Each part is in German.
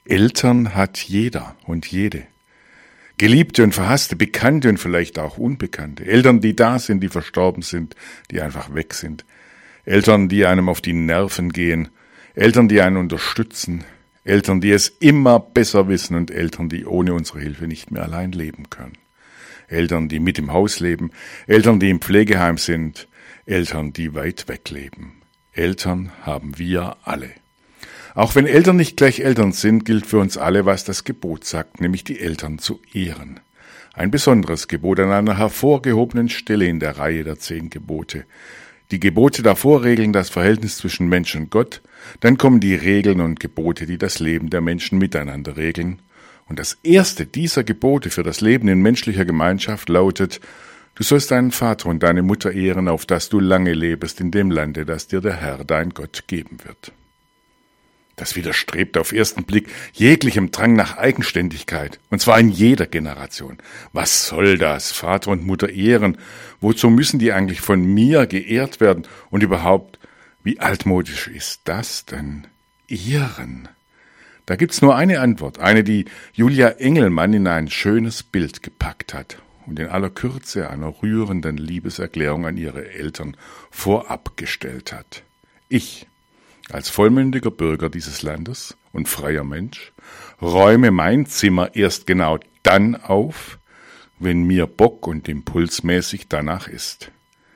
Eltern hat jeder und jede. Geliebte und verhasste, Bekannte und vielleicht auch Unbekannte. Eltern, die da sind, die verstorben sind, die einfach weg sind. Eltern, die einem auf die Nerven gehen. Eltern, die einen unterstützen. Eltern, die es immer besser wissen und Eltern, die ohne unsere Hilfe nicht mehr allein leben können. Eltern, die mit im Haus leben. Eltern, die im Pflegeheim sind. Eltern, die weit weg leben. Eltern haben wir alle. Auch wenn Eltern nicht gleich Eltern sind, gilt für uns alle, was das Gebot sagt, nämlich die Eltern zu ehren. Ein besonderes Gebot an einer hervorgehobenen Stelle in der Reihe der 10 Gebote. Die Gebote davor regeln das Verhältnis zwischen Mensch und Gott, dann kommen die Regeln und Gebote, die das Leben der Menschen miteinander regeln. Und das erste dieser Gebote für das Leben in menschlicher Gemeinschaft lautet: Du sollst deinen Vater und deine Mutter ehren, auf dass du lange lebst in dem Lande, das dir der Herr, dein Gott, geben wird. Das widerstrebt auf ersten Blick jeglichem Drang nach Eigenständigkeit, und zwar in jeder Generation. Was soll das? Vater und Mutter ehren? Wozu müssen die eigentlich von mir geehrt werden? Und überhaupt, wie altmodisch ist das denn? Ehren? Da gibt's nur eine Antwort, eine, die Julia Engelmann in ein schönes Bild gepackt hat und in aller Kürze einer rührenden Liebeserklärung an ihre Eltern vorab gestellt hat. Ich, als vollmündiger Bürger dieses Landes und freier Mensch, räume mein Zimmer erst genau dann auf, wenn mir bock- und impulsmäßig danach ist.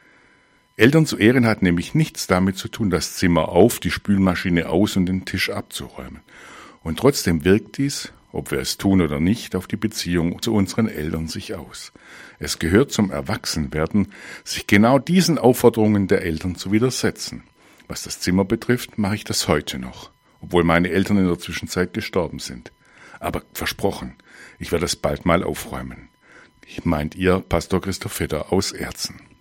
Eltern zu ehren hat nämlich nichts damit zu tun, das Zimmer auf, die Spülmaschine aus und den Tisch abzuräumen. Und trotzdem wirkt dies, ob wir es tun oder nicht, auf die Beziehung zu unseren Eltern sich aus. Es gehört zum Erwachsenwerden, sich genau diesen Aufforderungen der Eltern zu widersetzen. Was das Zimmer betrifft, mache ich das heute noch, obwohl meine Eltern in der Zwischenzeit gestorben sind. Aber versprochen, ich werde es bald mal aufräumen. Meint ihr Pastor Christoph Vetter aus Erzen.